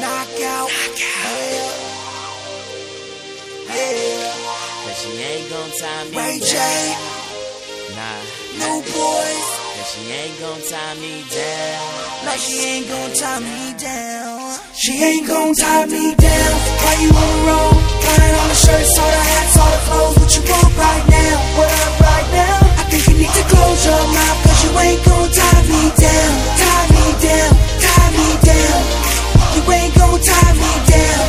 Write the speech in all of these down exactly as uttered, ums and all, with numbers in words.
knockout. Yeah. Yeah. Cause she ain't gon' tie me Ray down. J. Nah. New Boyz. Cause she ain't gon' tie me down. Like she ain't gon' tie me down. She ain't gon' tie me down. Why you on the road? Buying all the shirts, all the hats, all the clothes. What you want right now? What up right now? I think you need to close your mouth, cause you ain't gon' tie me down. Tie me down, tie me down. You ain't gon' tie me down.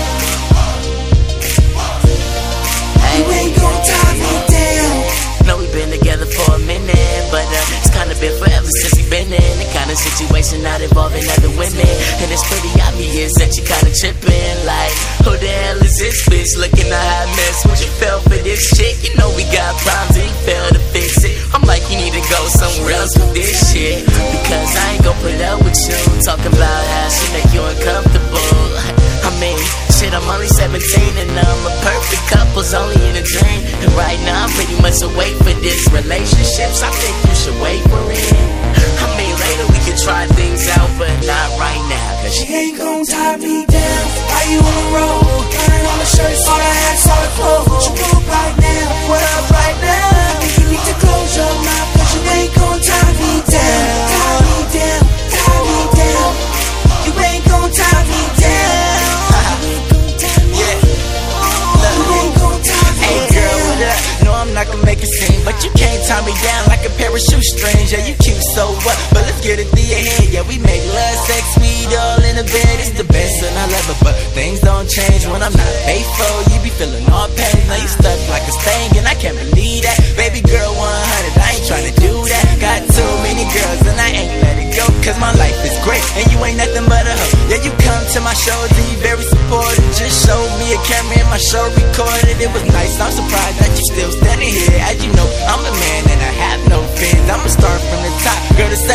You ain't gon' tie me down. Know we been together for a minute, but uh, it's kinda been forever since we been in the kind of situation not involving other women. And it's pretty obvious that you kinda tripping. Like, who the hell is this bitch? Looking a hot mess. Would you fell for this shit? You know we got problems and you fail to fix it. I'm like, you need to go somewhere else with this shit, because I ain't gon' put up with you talking about how she make you uncomfortable. I mean, shit, I'm only seventeen and I'm a perfect couple's only in a dream. And right now I'm pretty much away for this relationship, so I think you should wait for it. I mean, later we can try things out, but not right now. Cause She ain't gon' tie me down. Why you on the road? Buying all the shirts, all the hats, all the clothes. What you want right now? What up right now? I think you need to close your mouth, cause you ain't gon' tie me down. Tie me down, tie me down. You ain't gon' tie me down. Hey girl, what up? No, I'm not gonna make a scene, but you can't tie me down like a pair of shoestrings. Yeah, you cute, so what? But let's get it through your head. Yeah, we make love, sex, weed, all in the bed. It's the best, and I love it, but things don't change when I'm not faithful. You be feeling all pain, now you stuck like a stain, and I can't believe that. Baby girl, one hundred, I ain't tryna do that. Got too many girls, and I ain't let it go, cause my life is great, and you ain't nothing but a hoe. Yeah, you come to my shows, and you very supportive. Just showed me a camera and my show recorded. It was nice, I'm surprised that you still standing here. As you know, I'm a man and I have no fears. I'm a star from the top. Girl, the